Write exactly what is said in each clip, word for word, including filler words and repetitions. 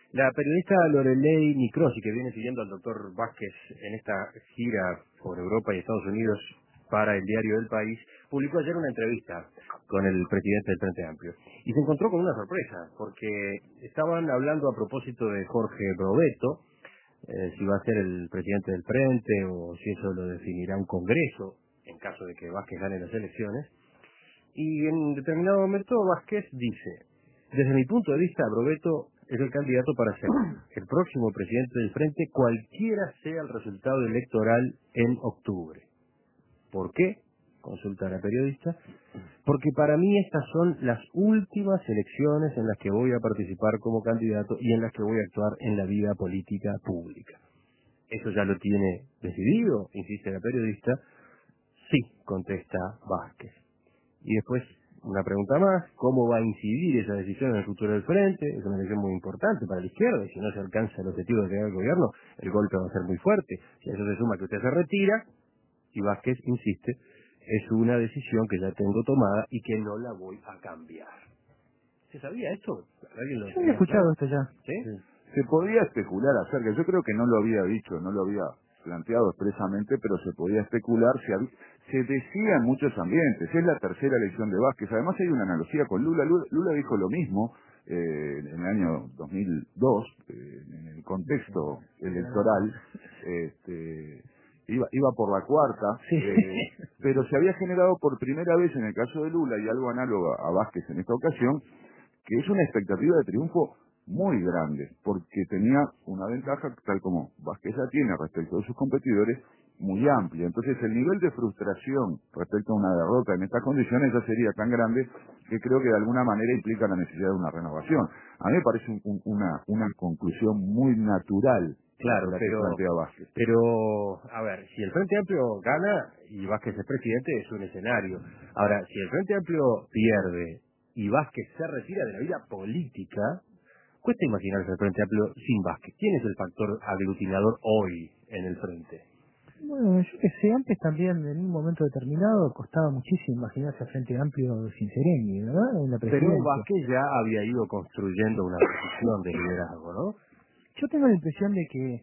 La periodista Lorelei Nicrosi, que viene siguiendo al doctor Vázquez en esta gira por Europa y Estados Unidos para el diario El País, publicó ayer una entrevista con el presidente del Frente Amplio. Y se encontró con una sorpresa, porque estaban hablando a propósito de Jorge Brovetto, eh, si va a ser el presidente del Frente o si eso lo definirá un Congreso, en caso de que Vázquez gane las elecciones. Y en determinado momento Vázquez dice: desde mi punto de vista, Brovetto es el candidato para ser el próximo presidente del Frente, cualquiera sea el resultado electoral en octubre. ¿Por qué? Consulta a la periodista. Porque para mí estas son las últimas elecciones en las que voy a participar como candidato y en las que voy a actuar en la vida política pública. ¿Eso ya lo tiene decidido?, insiste la periodista. Sí, contesta Vázquez. Y después, una pregunta más: ¿cómo va a incidir esa decisión en el futuro del Frente? Es una decisión muy importante para la izquierda, y si no se alcanza el objetivo de crear el gobierno, el golpe va a ser muy fuerte. Si a eso se suma que usted se retira, y Vázquez insiste, es una decisión que ya tengo tomada y que no la voy a cambiar. ¿Se sabía esto? ¿Alguien lo Yo había escuchado esto ya. ¿Sí? Sí. Se podía especular acerca, yo creo que no lo había dicho, no lo había planteado expresamente, pero se podía especular, se, hab- se decía en muchos ambientes, es la tercera elección de Vázquez. Además hay una analogía con Lula. Lula, Lula dijo lo mismo eh, en el año dos mil dos, eh, en el contexto electoral, este, iba, iba por la cuarta, Sí. eh, pero se había generado por primera vez en el caso de Lula, y algo análogo a Vázquez en esta ocasión, que es una expectativa de triunfo muy grande, porque tenía una ventaja, tal como Vázquez ya tiene respecto de sus competidores, muy amplia. Entonces el nivel de frustración respecto a una derrota en estas condiciones ya sería tan grande que creo que de alguna manera implica la necesidad de una renovación. A mí me parece un, un, una, una conclusión muy natural. Claro, la que pero, plantea Vázquez. pero, a ver, si el Frente Amplio gana y Vázquez es presidente, es un escenario. Ahora, si el Frente Amplio pierde y Vázquez se retira de la vida política, cuesta imaginarse el Frente Amplio sin Vázquez. ¿Quién es el factor aglutinador hoy en el Frente? Bueno, yo que sé, antes también, en un momento determinado, costaba muchísimo imaginarse al Frente Amplio sin Sereni, ¿verdad? En la Pero presidencia. Vázquez ya había ido construyendo una posición de liderazgo, ¿no? Yo tengo la impresión de que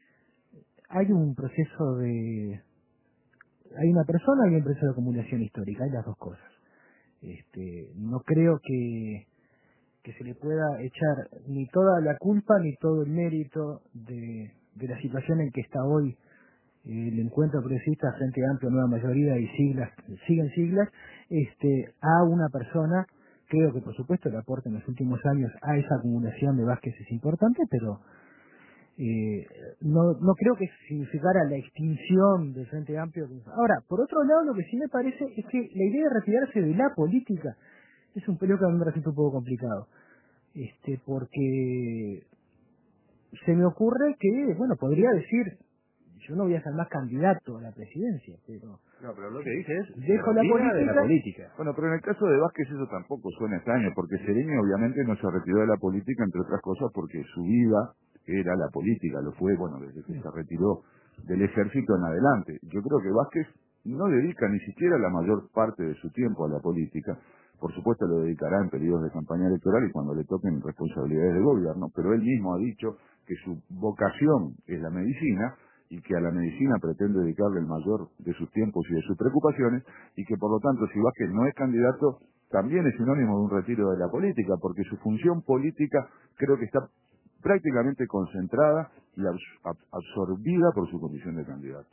hay un proceso de... Hay una persona y un proceso de acumulación histórica, hay las dos cosas. Este, no creo que, que se le pueda echar ni toda la culpa ni todo el mérito de, de la situación en que está hoy el encuentro progresista, Frente Amplio, Nueva Mayoría y siglas, siguen siglas, este, a una persona. Creo que por supuesto el aporte en los últimos años a esa acumulación de Vázquez es importante, pero eh, no, no creo que significara la extinción del Frente Amplio. Ahora, por otro lado, lo que sí me parece es que la idea de retirarse de la política es un peleo que a mí me resulta un poco complicado, este, porque se me ocurre que, bueno, podría decir, yo no voy a ser más candidato a la presidencia, pero No, pero lo que dice es, dejo se la retira de la política. política. Bueno, pero en el caso de Vázquez eso tampoco suena extraño, porque Sereni obviamente no se retiró de la política, entre otras cosas, porque su vida era la política, lo fue, bueno, desde que se retiró del ejército en adelante. Yo creo que Vázquez no dedica ni siquiera la mayor parte de su tiempo a la política. Por supuesto lo dedicará en periodos de campaña electoral y cuando le toquen responsabilidades de gobierno, pero él mismo ha dicho que su vocación es la medicina y que a la medicina pretende dedicarle el mayor de sus tiempos y de sus preocupaciones, y que por lo tanto si Vázquez no es candidato también es sinónimo de un retiro de la política, porque su función política creo que está prácticamente concentrada y abs- ab- absorbida por su condición de candidato.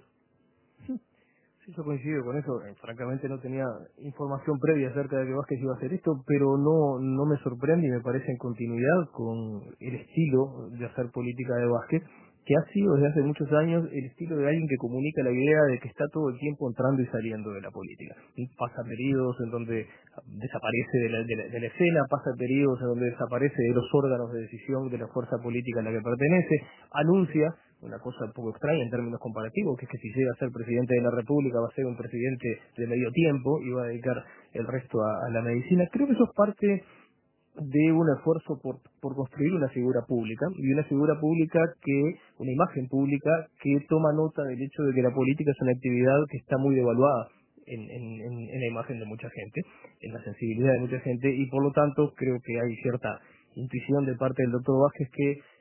Sí, yo coincido con eso. Eh, francamente no tenía información previa acerca de que Vázquez iba a hacer esto, pero no no me sorprende y me parece en continuidad con el estilo de hacer política de Vázquez, que ha sido desde hace muchos años el estilo de alguien que comunica la idea de que está todo el tiempo entrando y saliendo de la política. Y pasa periodos en donde desaparece de la, de la, de la escena, pasa periodos en donde desaparece de los órganos de decisión de la fuerza política a la que pertenece, anuncia una cosa un poco extraña en términos comparativos, que es que si llega a ser presidente de la República va a ser un presidente de medio tiempo y va a dedicar el resto a, a la medicina. Creo que eso es parte de un esfuerzo por, por construir una figura pública, y una figura pública que, una imagen pública que toma nota del hecho de que la política es una actividad que está muy devaluada en, en, en, en la imagen de mucha gente, en la sensibilidad de mucha gente, y por lo tanto creo que hay cierta intuición de parte del doctor Vázquez que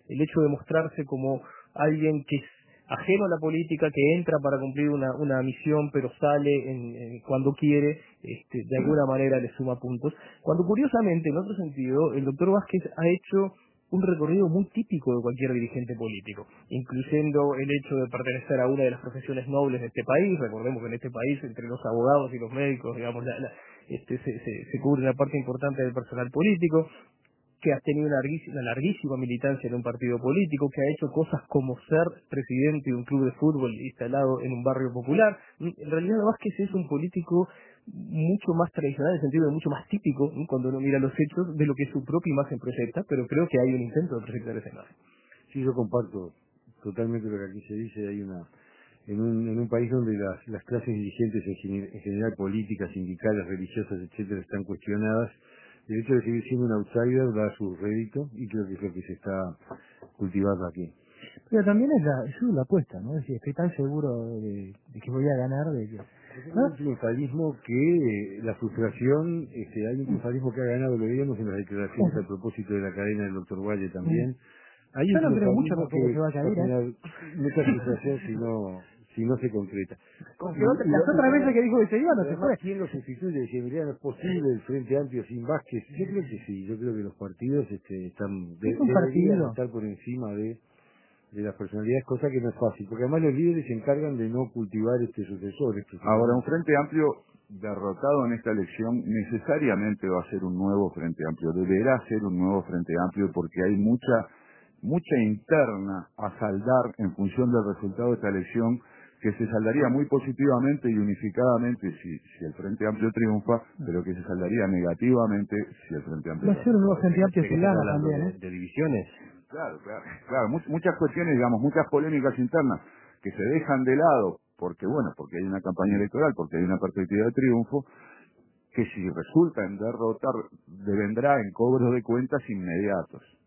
el hecho de mostrarse como alguien que es ajeno a la política, que entra para cumplir una, una misión, pero sale en, en cuando quiere, este, de alguna manera le suma puntos. Cuando curiosamente, en otro sentido, el doctor Vázquez ha hecho un recorrido muy típico de cualquier dirigente político, incluyendo el hecho de pertenecer a una de las profesiones nobles de este país. Recordemos que en este país, entre los abogados y los médicos, digamos, la, la, este, se, se, se cubre una parte importante del personal político, que ha tenido una larguísima, una larguísima militancia en un partido político, que ha hecho cosas como ser presidente de un club de fútbol instalado en un barrio popular. En realidad, Vázquez es un político mucho más tradicional, en el sentido de mucho más típico, ¿no?, cuando uno mira los hechos, de lo que su propia imagen proyecta, pero creo que hay un intento de proyectar esa imagen. Sí, yo comparto totalmente lo que aquí se dice. Hay una en un, en un país donde las, las clases dirigentes en, gen- en general políticas, sindicales, religiosas, etcétera, están cuestionadas, el hecho de seguir siendo un outsider da su rédito, y creo que es lo que se está cultivando aquí. Pero también es la, eso es la apuesta, ¿no? Es decir, estoy tan seguro de, de que voy a ganar, de que... Es ¿no? un triunfalismo que eh, la frustración, este, hay un triunfalismo que ha ganado, lo veíamos en las declaraciones a propósito de la cadena del doctor Valle también. Hay un Yo no creo mucho triunfalismo tampoco que va a que va caer, a ¿eh? generar mucha frustración si no, si no se concreta. Porque Y- otra- y las otro otras veces tema, que dijo que se iba, no se además, fue. ¿quién lo sustituye? Decía, mirá, no es posible el Frente Amplio sin Vázquez. Yo creo que sí, yo creo que los partidos este, están de- Es un deberían partido. estar por encima de, de las personalidades, cosa que no es fácil, porque además los líderes se encargan de no cultivar este sucesores. Ahora, un Frente Amplio derrotado en esta elección necesariamente va a ser un nuevo Frente Amplio, deberá ser un nuevo Frente Amplio, porque hay mucha mucha interna a saldar en función del resultado de esta elección, que se saldaría muy positivamente y unificadamente si, si el Frente Amplio triunfa, pero que se saldaría negativamente si el Frente Amplio Va a ser un nuevo Frente Amplio ¿De qué sin estás ganas hablando? también, ¿De, ¿eh? de divisiones? Claro, claro, claro, much- muchas cuestiones, digamos, muchas polémicas internas que se dejan de lado, porque bueno, porque hay una campaña electoral, porque hay una perspectiva de triunfo, que si resulta en derrotar, devendrá en cobros de cuentas inmediatos.